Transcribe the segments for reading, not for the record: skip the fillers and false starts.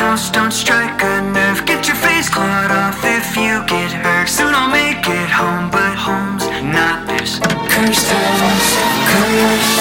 house, don't strike a nerve. Get your face clawed off if you get hurt. Soon I'll make it home, but home's not this cursed house, cursed.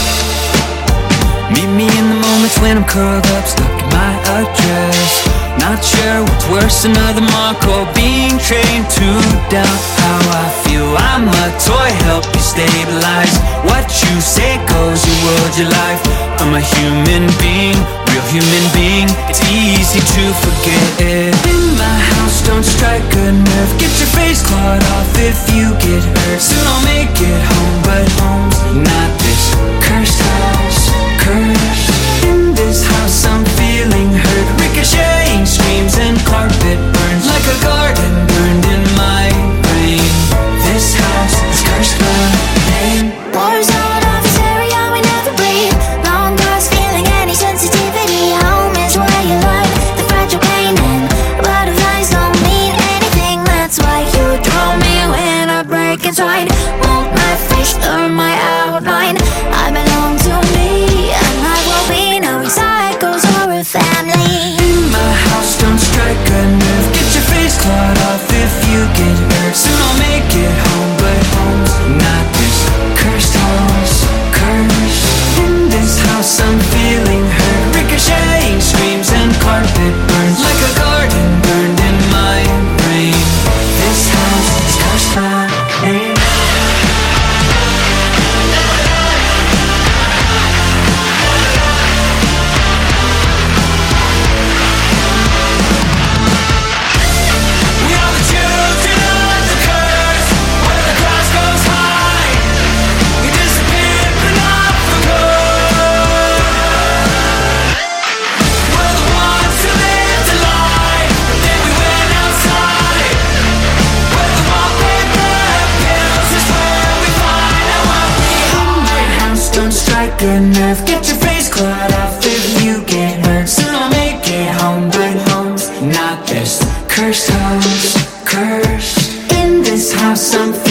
Meet me in the moments when I'm curled up, stuck in my address. Not sure what's worse, another mark or being trained to doubt how I feel. I'm a toy, help you stabilize. What you say goes, your world, your life. I'm a human being, real human being. It's easy to forget. In my house, don't strike a nerve. Get your face clawed off if you get hurt. Soon I'll make it home, but home's not this cursed house, cursed. In this house I'm feeling hurt. Ricocheting screams and carpet burns like a garden burned in my brain. This house is cursed by pain. Wars out of this area, we never breathe. Long past feeling any sensitivity. Home is where you learn the fragile pain, and butterflies don't mean anything. That's why you throw me when I break inside. Won't my face blur my outline? I belong to me, and I will be no recycles or a family. In my house, don't strike a nerve. Get your face clawed off if you get hurt. Soon I'll make it home, but home's not this cursed house, cursed. In this house I'm feeling hurt. Ricocheting screams and carpet burns like a garden burned in my brain. This house is cursed by pain. Strike a nerve, get your face clawed off if you get hurt. Soon I'll make it home, but home's not this cursed house, cursed. In this house I'm